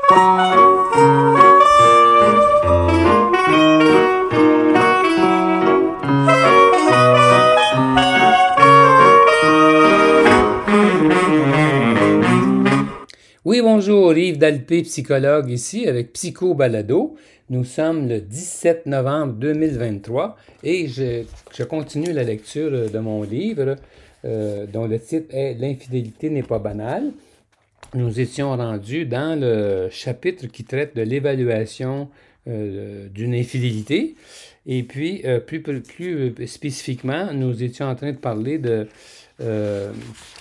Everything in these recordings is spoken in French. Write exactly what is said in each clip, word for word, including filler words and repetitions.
Oui, bonjour, Yves Dalpé, psychologue ici avec Psycho Balado. Nous sommes le dix-sept novembre deux mille vingt-trois et je, je continue la lecture de mon livre euh, dont le titre est « L'infidélité n'est pas banale ». Nous étions rendus dans le chapitre qui traite de l'évaluation euh, d'une infidélité. Et puis, euh, plus, plus, plus spécifiquement, nous étions en train de parler de euh,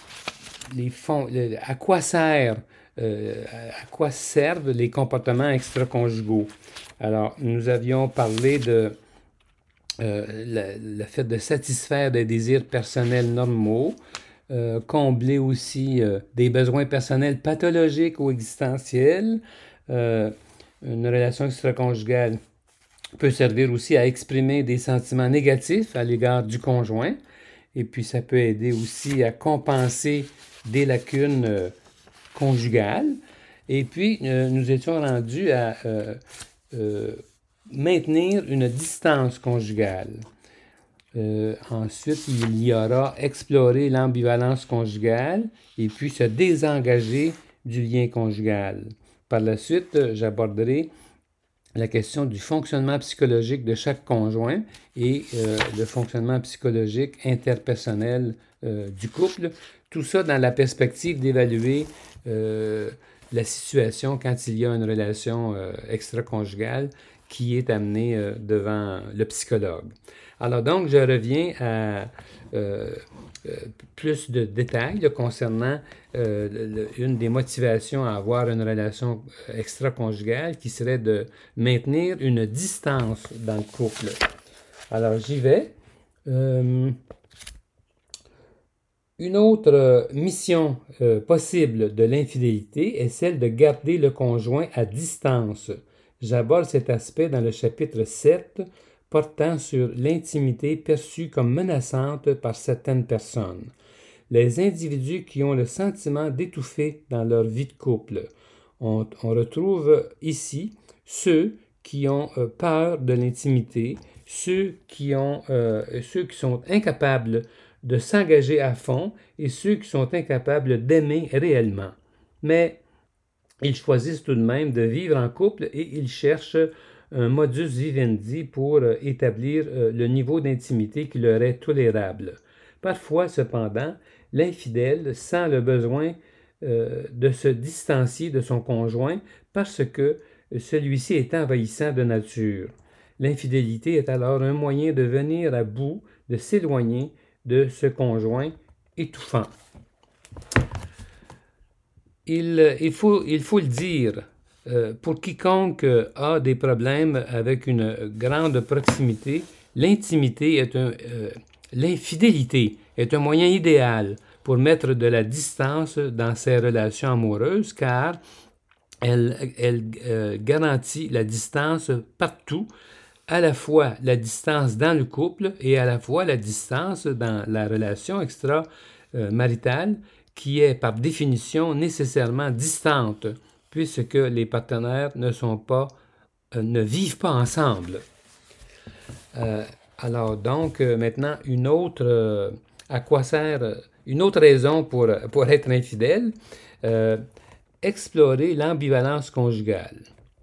les fonds, le, à quoi sert Euh, à quoi servent les comportements extra-conjugaux. Alors, nous avions parlé de euh, le, le fait de satisfaire des désirs personnels normaux, euh, combler aussi euh, des besoins personnels pathologiques ou existentiels. Euh, une relation extra-conjugale peut servir aussi à exprimer des sentiments négatifs à l'égard du conjoint. Et puis, ça peut aider aussi à compenser des lacunes euh, conjugale. Et puis, euh, nous étions rendus à euh, euh, maintenir une distance conjugale. Euh, ensuite, il y aura explorer l'ambivalence conjugale et puis se désengager du lien conjugal. Par la suite, j'aborderai la question du fonctionnement psychologique de chaque conjoint et euh, le fonctionnement psychologique interpersonnel euh, du couple. Tout ça dans la perspective d'évaluer euh, la situation quand il y a une relation euh, extra-conjugale qui est amenée euh, devant le psychologue. Alors donc, je reviens à euh, euh, plus de détails là, concernant euh, le, une des motivations à avoir une relation extra-conjugale qui serait de maintenir une distance dans le couple. Alors, j'y vais. Euh, Une autre mission euh, possible de l'infidélité est celle de garder le conjoint à distance. J'aborde cet aspect dans le chapitre sept, portant sur l'intimité perçue comme menaçante par certaines personnes. Les individus qui ont le sentiment d'étouffer dans leur vie de couple. On, on retrouve ici ceux qui ont euh, peur de l'intimité, ceux qui, ont, euh, ceux qui sont incapables de s'engager à fond et ceux qui sont incapables d'aimer réellement. Mais ils choisissent tout de même de vivre en couple et ils cherchent un modus vivendi pour établir le niveau d'intimité qui leur est tolérable. Parfois, cependant, l'infidèle sent le besoin euh, de se distancier de son conjoint parce que celui-ci est envahissant de nature. L'infidélité est alors un moyen de venir à bout, de s'éloigner de ce conjoint étouffant. Il, il, faut, il faut le dire, euh, pour quiconque a des problèmes avec une grande proximité, l'intimité est un, euh, l'infidélité est un moyen idéal pour mettre de la distance dans ses relations amoureuses, car elle, elle euh, garantit la distance partout, à la fois la distance dans le couple et à la fois la distance dans la relation extra-maritale qui est par définition nécessairement distante puisque les partenaires ne sont pas, euh, ne vivent pas ensemble. Euh, alors donc euh, maintenant une autre, euh, à quoi sert, une autre raison pour, pour être infidèle, euh, explorer l'ambivalence conjugale.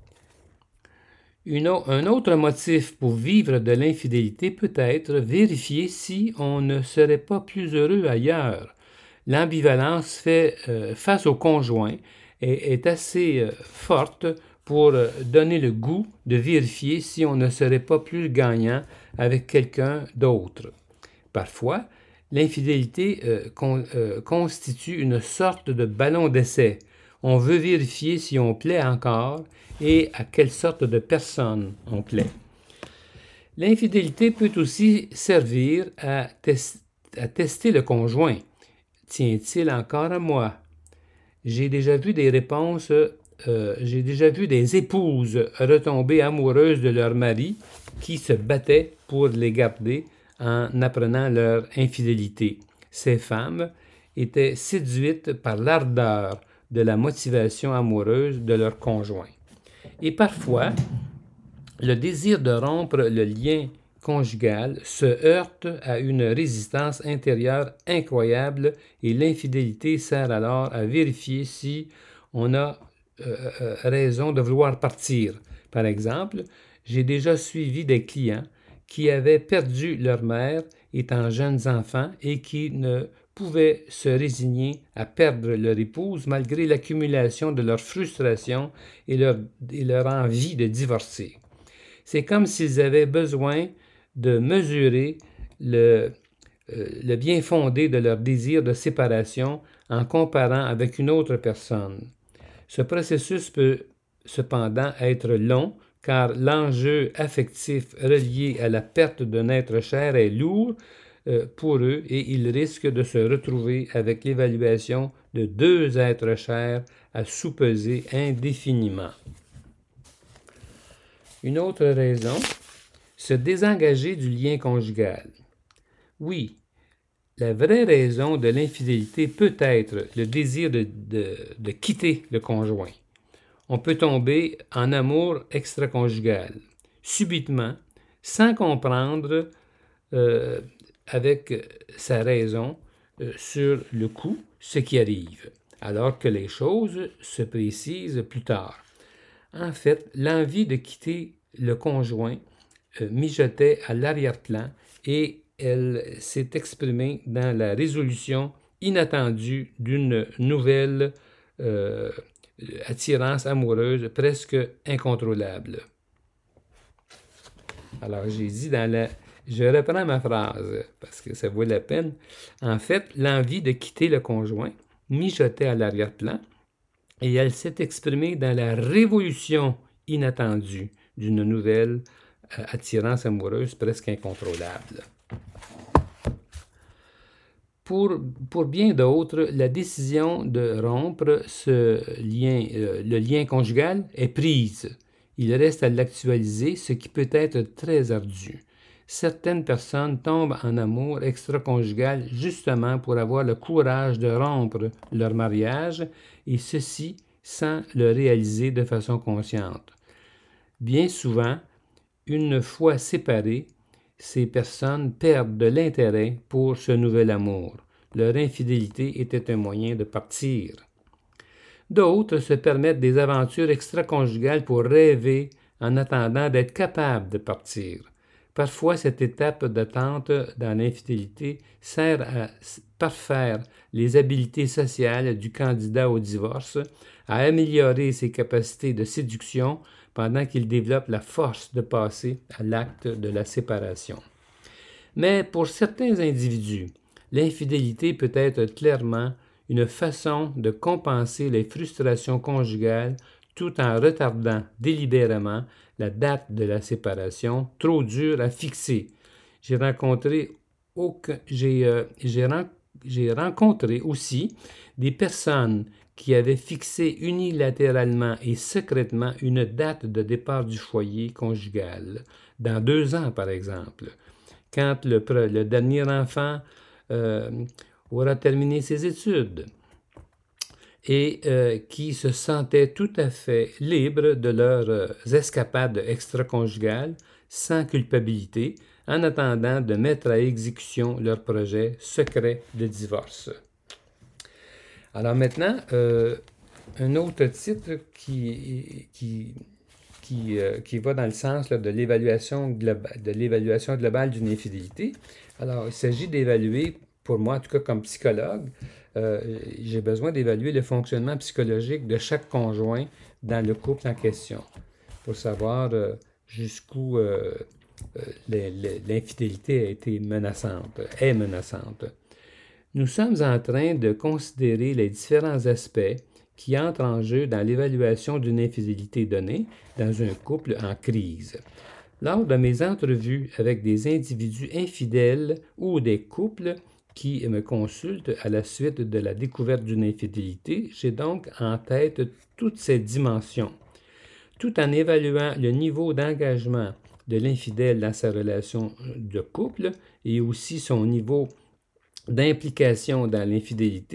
Une, un autre motif pour vivre de l'infidélité peut être vérifier si on ne serait pas plus heureux ailleurs. L'ambivalence fait euh, face au conjoint et est assez euh, forte pour euh, donner le goût de vérifier si on ne serait pas plus gagnant avec quelqu'un d'autre. Parfois, l'infidélité euh, con, euh, constitue une sorte de ballon d'essai. On veut vérifier si on plaît encore et à quelle sorte de personne on plaît. L'infidélité peut aussi servir à, tes- à tester le conjoint. Tient-il encore à moi? J'ai déjà vu des réponses, euh, j'ai déjà vu des épouses retomber amoureuses de leur mari qui se battaient pour les garder en apprenant leur infidélité. Ces femmes étaient séduites par l'ardeur de la motivation amoureuse de leur conjoint. Et parfois, le désir de rompre le lien conjugal se heurte à une résistance intérieure incroyable et l'infidélité sert alors à vérifier si on a euh, euh, raison de vouloir partir. Par exemple, j'ai déjà suivi des clients qui avaient perdu leur mère étant jeunes enfants et qui ne pouvaient se résigner à perdre leur épouse malgré l'accumulation de leur frustration et leur, et leur envie de divorcer. C'est comme s'ils avaient besoin de mesurer le, euh, le bien fondé de leur désir de séparation en comparant avec une autre personne. Ce processus peut cependant être long car l'enjeu affectif relié à la perte d'un être cher est lourd euh, pour eux et ils risquent de se retrouver avec l'évaluation de deux êtres chers à sous-peser indéfiniment. Une autre raison, se désengager du lien conjugal. Oui, la vraie raison de l'infidélité peut être le désir de, de, de quitter le conjoint. On peut tomber en amour extraconjugal, subitement, sans comprendre euh, avec sa raison euh, sur le coup ce qui arrive, alors que les choses se précisent plus tard. En fait, l'envie de quitter le conjoint euh, mijotait à l'arrière-plan et elle s'est exprimée dans la résolution inattendue d'une nouvelle euh, attirance amoureuse presque incontrôlable. Alors, j'ai dit dans la... Je reprends ma phrase parce que ça vaut la peine. En fait, l'envie de quitter le conjoint mijotait à l'arrière-plan et elle s'est exprimée dans la révolution inattendue d'une nouvelle euh, attirance amoureuse presque incontrôlable. Pour, pour bien d'autres, la décision de rompre ce lien, euh, le lien conjugal est prise. Il reste à l'actualiser, ce qui peut être très ardu. Certaines personnes tombent en amour extraconjugal justement pour avoir le courage de rompre leur mariage, et ceci sans le réaliser de façon consciente. Bien souvent, une fois séparées, ces personnes perdent de l'intérêt pour ce nouvel amour. Leur infidélité était un moyen de partir. D'autres se permettent des aventures extraconjugales pour rêver en attendant d'être capables de partir. Parfois, cette étape d'attente dans l'infidélité sert à parfaire les habiletés sociales du candidat au divorce, à améliorer ses capacités de séduction pendant qu'il développe la force de passer à l'acte de la séparation. Mais pour certains individus, l'infidélité peut être clairement une façon de compenser les frustrations conjugales tout en retardant délibérément la date de la séparation, trop dure à fixer. J'ai rencontré, aucun, j'ai, euh, j'ai, ren, j'ai rencontré aussi des personnes qui avaient fixé unilatéralement et secrètement une date de départ du foyer conjugal, dans deux ans par exemple, quand le, le dernier enfant euh, aura terminé ses études, et euh, qui se sentaient tout à fait libres de leurs euh, escapades extraconjugales sans culpabilité, en attendant de mettre à exécution leur projet secret de divorce. Alors maintenant, euh, un autre titre qui, qui, qui, euh, qui va dans le sens là, de l'évaluation globale, de l'évaluation globale d'une infidélité. Alors, il s'agit d'évaluer, pour moi en tout cas comme psychologue, Euh, j'ai besoin d'évaluer le fonctionnement psychologique de chaque conjoint dans le couple en question pour savoir euh, jusqu'où euh, euh, l'infidélité a été menaçante, est menaçante. Nous sommes en train de considérer les différents aspects qui entrent en jeu dans l'évaluation d'une infidélité donnée dans un couple en crise. Lors de mes entrevues avec des individus infidèles ou des couples qui me consultent à la suite de la découverte d'une infidélité, j'ai donc en tête toutes ces dimensions. Tout en évaluant le niveau d'engagement de l'infidèle dans sa relation de couple et aussi son niveau d'implication dans l'infidélité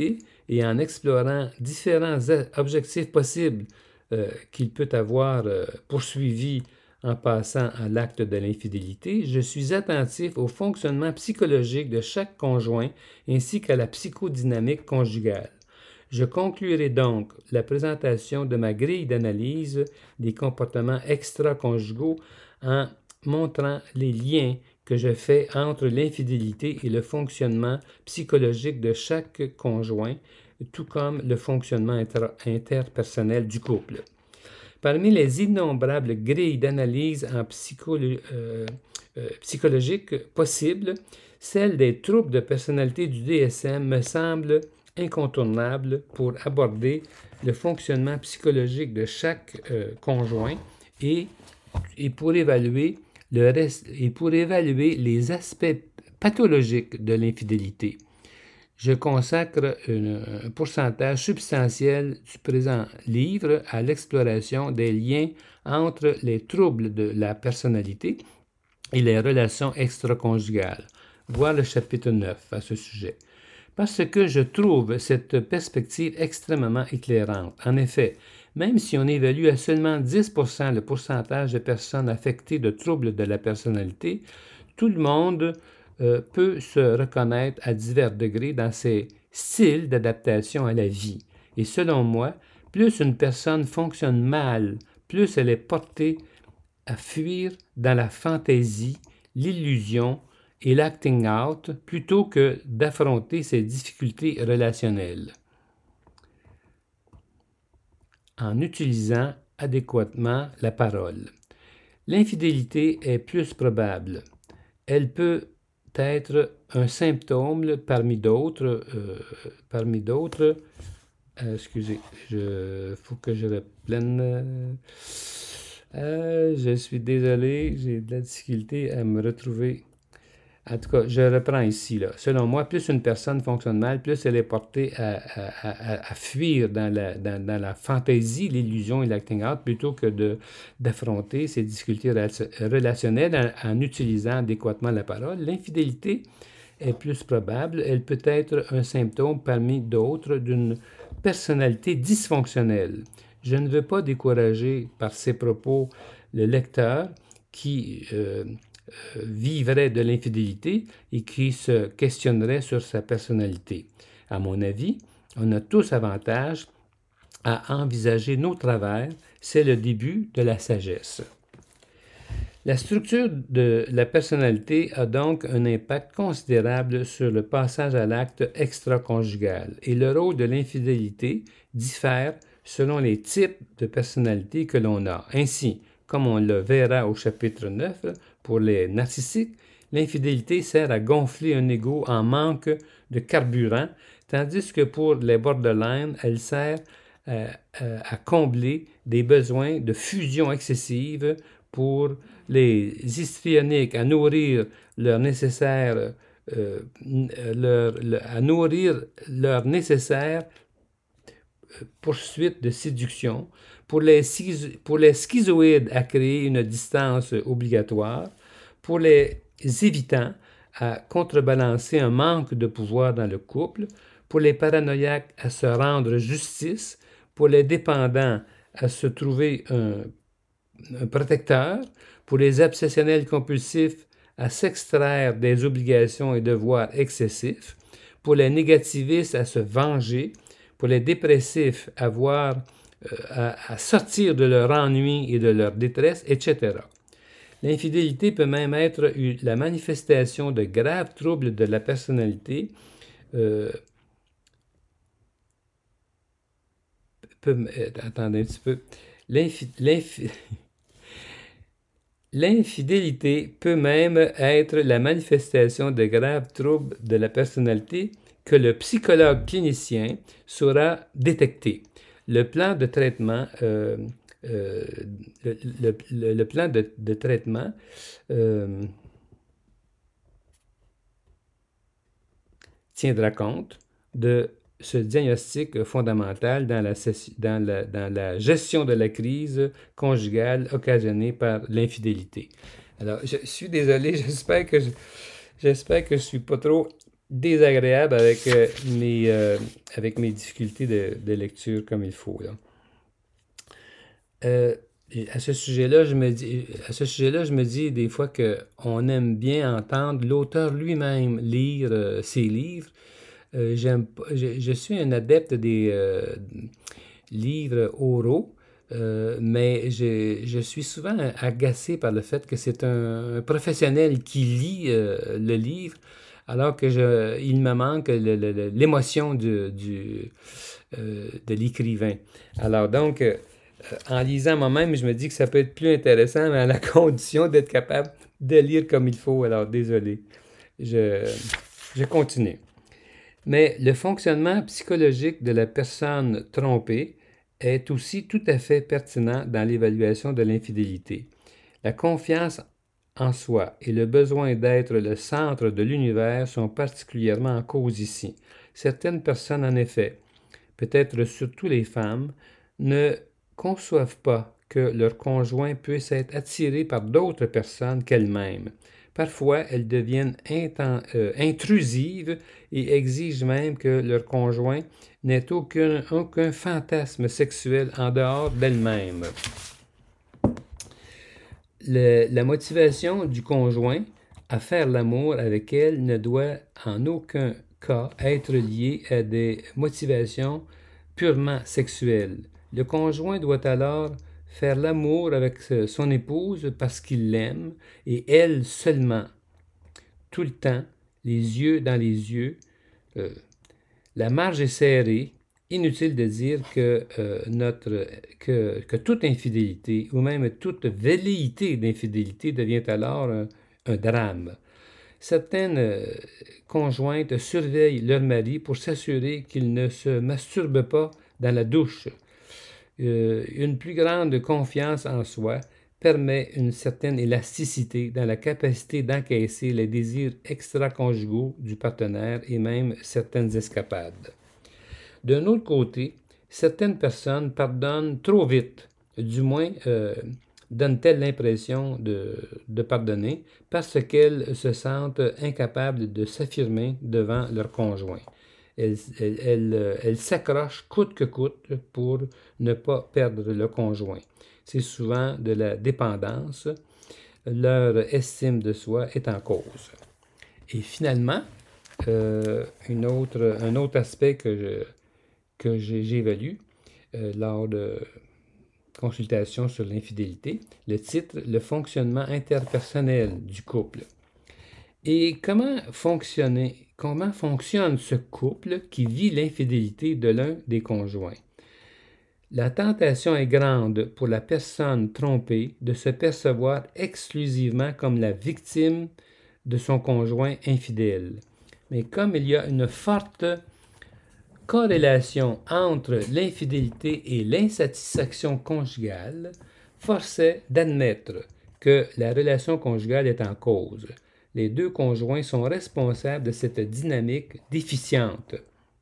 et en explorant différents objectifs possibles euh, qu'il peut avoir euh, poursuivis en passant à l'acte de l'infidélité, je suis attentif au fonctionnement psychologique de chaque conjoint ainsi qu'à la psychodynamique conjugale. Je conclurai donc la présentation de ma grille d'analyse des comportements extra-conjugaux en montrant les liens que je fais entre l'infidélité et le fonctionnement psychologique de chaque conjoint, tout comme le fonctionnement inter- interpersonnel du couple. Parmi les innombrables grilles d'analyse en psycholo- euh, euh, psychologique possibles, celle des troubles de personnalité du D S M me semble incontournable pour aborder le fonctionnement psychologique de chaque euh, conjoint et, et, pour évaluer le reste, et pour évaluer les aspects pathologiques de l'infidélité. Je consacre une, un pourcentage substantiel du présent livre à l'exploration des liens entre les troubles de la personnalité et les relations extraconjugales. Voir le chapitre neuf à ce sujet. Parce que je trouve cette perspective extrêmement éclairante. En effet, même si on évalue à seulement dix pour cent le pourcentage de personnes affectées de troubles de la personnalité, tout le monde euh, peut se reconnaître à divers degrés dans ces styles d'adaptation à la vie. Et selon moi, plus une personne fonctionne mal, plus elle est portée à fuir dans la fantaisie, l'illusion et l'acting out plutôt que d'affronter ses difficultés relationnelles en utilisant adéquatement la parole. L'infidélité est plus probable. Elle peut être un symptôme parmi d'autres. Euh, parmi d'autres. Euh, excusez, il faut que je reprenne. Euh, je suis désolé, j'ai de la difficulté à me retrouver. En tout cas, je reprends ici. Là. Selon moi, plus une personne fonctionne mal, plus elle est portée à, à, à, à fuir dans la, dans, dans la fantaisie, l'illusion et l'acting out, plutôt que de, d'affronter ces difficultés relationnelles en, en utilisant adéquatement la parole. L'infidélité est plus probable. Elle peut être un symptôme parmi d'autres d'une personnalité dysfonctionnelle. Je ne veux pas décourager par ces propos le lecteur qui... Euh, Euh, vivrait de l'infidélité et qui se questionnerait sur sa personnalité. À mon avis, on a tous avantage à envisager nos travers. C'est le début de la sagesse. La structure de la personnalité a donc un impact considérable sur le passage à l'acte extra-conjugal et le rôle de l'infidélité diffère selon les types de personnalité que l'on a. Ainsi, comme on le verra au chapitre neuf, pour les narcissiques, l'infidélité sert à gonfler un ego en manque de carburant, tandis que pour les borderline, elle sert à, à, à combler des besoins de fusion excessive, pour les histrioniques à nourrir leur nécessaire euh, leur, leur, à nourrir leur nécessaire poursuite de séduction, pour les, pour les schizoïdes à créer une distance obligatoire, pour les évitants à contrebalancer un manque de pouvoir dans le couple, pour les paranoïaques à se rendre justice, pour les dépendants à se trouver un, un protecteur, pour les obsessionnels compulsifs à s'extraire des obligations et devoirs excessifs, pour les négativistes à se venger, pour les dépressifs à, voir, euh, à, à sortir de leur ennui et de leur détresse, et cetera. L'infidélité peut même être la manifestation de graves troubles de la personnalité, euh, peut, euh, attendez un petit peu, l'infi, l'infi, l'infidélité peut même être la manifestation de graves troubles de la personnalité que le psychologue clinicien saura détecter. Le plan de traitement, euh, euh, le, le, le, le, plan de, de traitement euh, tiendra compte de ce diagnostic fondamental dans la, dans, la, dans la gestion de la crise conjugale occasionnée par l'infidélité. Alors, je suis désolé, j'espère que je, j'espère que je ne suis pas trop désagréable avec, euh, mes, euh, avec mes difficultés de, de lecture comme il faut, là. Euh, à ce sujet-là, je me dis, à ce sujet-là, je me dis des fois qu'on aime bien entendre l'auteur lui-même lire euh, ses livres. Euh, j'aime, je, je suis un adepte des euh, livres oraux, euh, mais je, je suis souvent agacé par le fait que c'est un, un professionnel qui lit euh, le livre, alors que je, il me manque le, le, le, l'émotion du, du, euh, de l'écrivain. Alors donc, euh, en lisant moi-même, je me dis que ça peut être plus intéressant, mais à la condition d'être capable de lire comme il faut. Alors, désolé. Je, je continue. Mais le fonctionnement psychologique de la personne trompée est aussi tout à fait pertinent dans l'évaluation de l'infidélité. La confiance en soi et le besoin d'être le centre de l'univers sont particulièrement en cause ici. Certaines personnes, en effet, peut-être surtout les femmes, ne conçoivent pas que leur conjoint puisse être attiré par d'autres personnes qu'elles-mêmes. Parfois, elles deviennent inten- euh, intrusives et exigent même que leur conjoint n'ait aucun, aucun fantasme sexuel en dehors d'elles-mêmes. Le- la motivation du conjoint à faire l'amour avec elle ne doit en aucun cas être liée à des motivations purement sexuelles. Le conjoint doit alors faire l'amour avec son épouse parce qu'il l'aime et elle seulement, tout le temps, les yeux dans les yeux. Euh, la marge est serrée. Inutile de dire que, euh, notre, que, que toute infidélité ou même toute velléité d'infidélité devient alors un, un drame. Certaines euh, conjointes surveillent leur mari pour s'assurer qu'il ne se masturbe pas dans la douche. Euh, une plus grande confiance en soi permet une certaine élasticité dans la capacité d'encaisser les désirs extra-conjugaux du partenaire et même certaines escapades. D'un autre côté, certaines personnes pardonnent trop vite, du moins euh, donnent-elles l'impression de, de pardonner parce qu'elles se sentent incapables de s'affirmer devant leur conjoint. Elles, elles, elles, elles s'accrochent coûte que coûte pour ne pas perdre le conjoint. C'est souvent de la dépendance. Leur estime de soi est en cause. Et finalement, euh, une autre, un autre aspect que je, que j'évalue euh, lors de consultations sur l'infidélité. Le titre, le fonctionnement interpersonnel du couple. Et comment fonctionner, comment fonctionne ce couple qui vit l'infidélité de l'un des conjoints? La tentation est grande pour la personne trompée de se percevoir exclusivement comme la victime de son conjoint infidèle. Mais comme il y a une forte corrélation entre l'infidélité et l'insatisfaction conjugale, force est d'admettre que la relation conjugale est en cause. Les deux conjoints sont responsables de cette dynamique déficiente.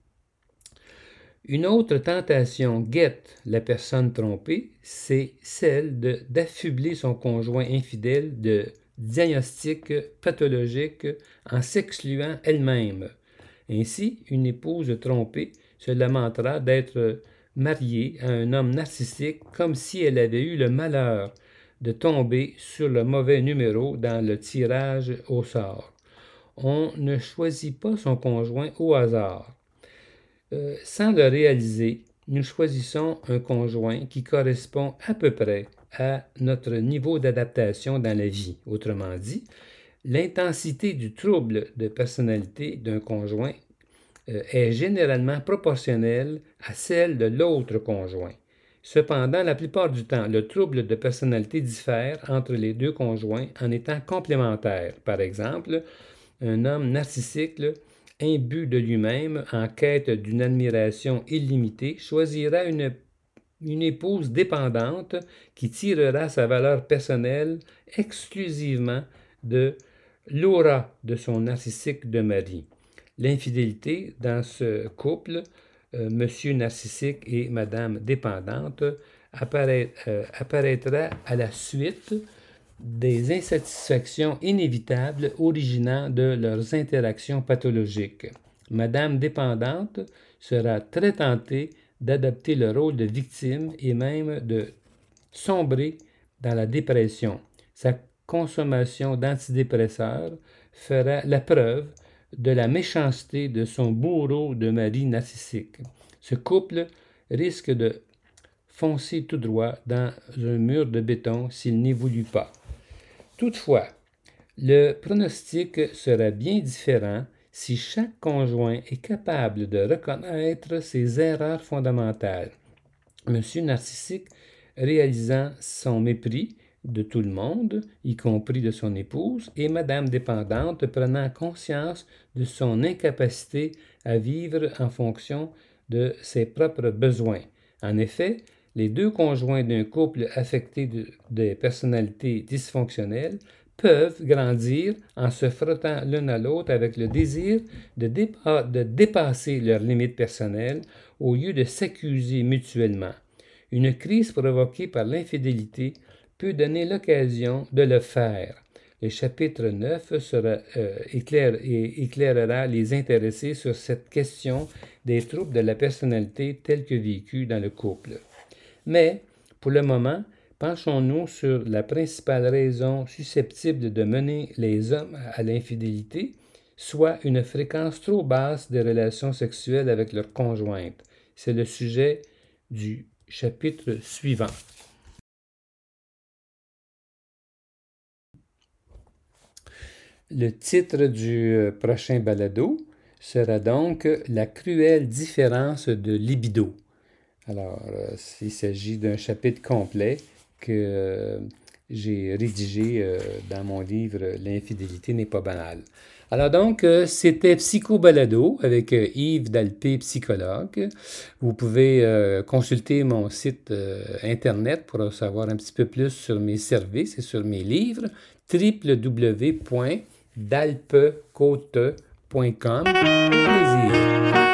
Une autre tentation guette la personne trompée, c'est celle de, d'affubler son conjoint infidèle de diagnostics pathologiques en s'excluant elle-même. Ainsi, une épouse trompée se lamentera d'être mariée à un homme narcissique comme si elle avait eu le malheur de tomber sur le mauvais numéro dans le tirage au sort. On ne choisit pas son conjoint au hasard. Euh, sans le réaliser, nous choisissons un conjoint qui correspond à peu près à notre niveau d'adaptation dans la vie. Autrement dit, l'intensité du trouble de personnalité d'un conjoint euh, est généralement proportionnelle à celle de l'autre conjoint. Cependant, la plupart du temps, le trouble de personnalité diffère entre les deux conjoints en étant complémentaires. Par exemple, un homme narcissique, imbu de lui-même, en quête d'une admiration illimitée, choisira une, une épouse dépendante qui tirera sa valeur personnelle exclusivement de l'aura de son narcissique de mari. L'infidélité dans ce couple, euh, monsieur narcissique et madame dépendante, apparaît, euh, apparaîtra à la suite des insatisfactions inévitables originant de leurs interactions pathologiques. Madame dépendante sera très tentée d'adopter le rôle de victime et même de sombrer dans la dépression. Sa consommation d'antidépresseurs fera la preuve de la méchanceté de son bourreau de mari narcissique. Ce couple risque de foncer tout droit dans un mur de béton s'il n'évolue pas. Toutefois, le pronostic sera bien différent si chaque conjoint est capable de reconnaître ses erreurs fondamentales. Monsieur narcissique, réalisant son mépris de tout le monde, y compris de son épouse, et Madame dépendante, prenant conscience de son incapacité à vivre en fonction de ses propres besoins. En effet, les deux conjoints d'un couple affecté de, de personnalités dysfonctionnelles peuvent grandir en se frottant l'un à l'autre avec le désir de, dépa- de dépasser leurs limites personnelles au lieu de s'accuser mutuellement. Une crise provoquée par l'infidélité peut donner l'occasion de le faire. Le chapitre neuf sera, euh, éclaire, et éclairera les intéressés sur cette question des troubles de la personnalité tels que vécus dans le couple. Mais, pour le moment, penchons-nous sur la principale raison susceptible de mener les hommes à l'infidélité, soit une fréquence trop basse des relations sexuelles avec leur conjointe. C'est le sujet du chapitre suivant. Le titre du prochain balado sera donc « La cruelle différence de libido ». Alors, euh, il s'agit d'un chapitre complet que euh, j'ai rédigé euh, dans mon livre « L'infidélité n'est pas banale ». Alors donc, euh, c'était Psycho Balado avec euh, Yves Dalpé, psychologue. Vous pouvez euh, consulter mon site euh, internet pour savoir un petit peu plus sur mes services et sur mes livres, w w w point dalpecote point com. Plaisir.